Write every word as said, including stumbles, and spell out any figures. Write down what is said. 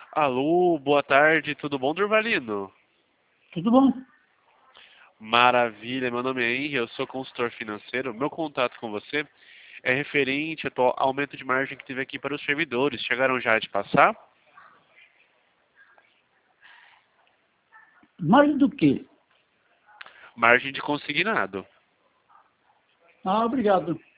Alô, boa tarde, tudo bom, Durvalino? Tudo bom? Maravilha, meu nome é Henry, eu sou consultor financeiro. Meu contato com você é referente ao atual aumento de margem que teve aqui para os servidores. Chegaram já a te passar? Mais do que? Margem de consignado. Ah, obrigado.